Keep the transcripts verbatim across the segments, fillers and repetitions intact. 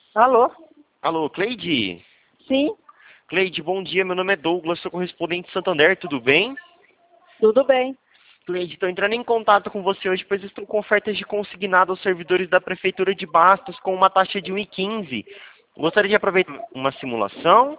Alô? Alô, Cleide? Sim, Cleide, bom dia. Meu nome é Douglas, sou correspondente de Santander, tudo bem? tudo bem. Cleide, estou entrando em contato com você hoje, pois estou com ofertas de consignado aos servidores da Prefeitura de Bastos com uma taxa de um e quinze. Gostaria de aproveitar uma simulação?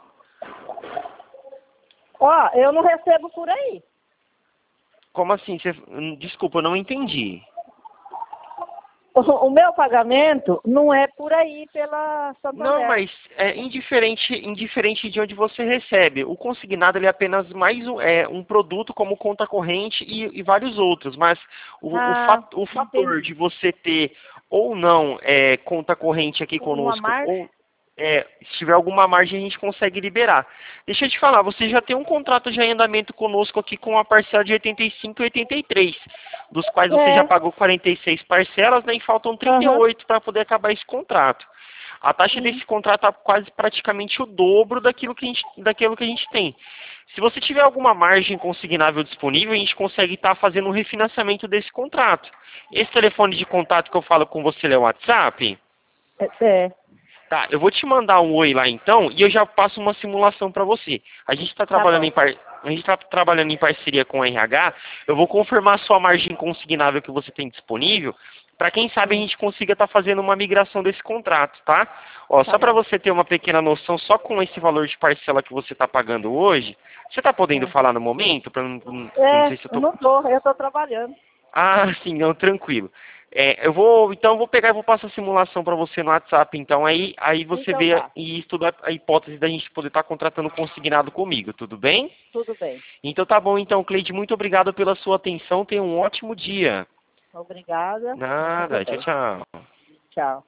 Ó, eu não recebo por aí. Como assim? Você... Desculpa, eu não entendi. O, o meu pagamento não é por aí pela Não, Santander. mas é indiferente, indiferente de onde você recebe. O consignado ele é apenas mais um, é, um produto como conta corrente e, e vários outros. Mas o, o, Ah, fat- o fator entendi. de você ter ou não é, conta corrente aqui Uma conosco, margem? ou é, se tiver alguma margem a gente consegue liberar. Deixa eu te falar, você já tem um contrato de arrendamento conosco aqui com uma parcela de oitenta e cinco e oitenta e três, dos quais você já É, pagou quarenta e seis parcelas, né, e faltam trinta e aham, oito para poder acabar esse contrato. A taxa sim. desse contrato está quase praticamente o dobro daquilo que, a gente, daquilo que a gente tem. Se você tiver alguma margem consignável disponível, a gente consegue estar fazendo um refinanciamento desse contrato. Esse telefone de contato que eu falo com você é o WhatsApp? É, é, Tá, eu vou te mandar um oi lá então e eu já passo uma simulação para você. A gente está tá trabalhando bom. em par... a gente está trabalhando em parceria com a R H. Eu vou confirmar a sua margem consignável que você tem disponível, para quem sabe a Hum, gente consiga estar fazendo uma migração desse contrato, tá? Ó, tá só para bom. você ter uma pequena noção, só com esse valor de parcela que você está pagando hoje, você está podendo É, falar no momento? Pra, não, não não É, sei se eu eu tô. não tô, eu tô trabalhando. Ah, sim, não, tranquilo. É, eu vou, então eu vou pegar e vou passar a simulação para você no WhatsApp, então aí, aí você Então vê tá, e estuda a hipótese da gente poder estar contratando consignado comigo, tudo bem? tudo bem. Então tá bom, então, Cleide, muito obrigado pela sua atenção, tenha um ótimo dia. Obrigada, você Nada, tchau, também. tchau. Tchau.